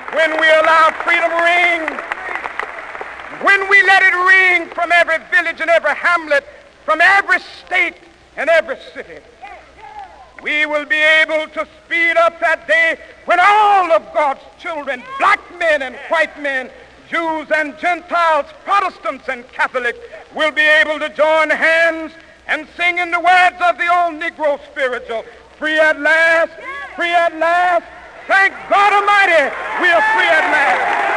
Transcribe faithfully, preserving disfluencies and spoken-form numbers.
when we allow freedom ring, when we let it ring from every village and every hamlet, from every state and every city, we will be able to speed up that day when all of God's children, black men and white men, Jews and Gentiles, Protestants and Catholics, will be able to join hands and sing in the words of the old Negro spiritual, free at last, free at last. Thank God Almighty, we are free at last.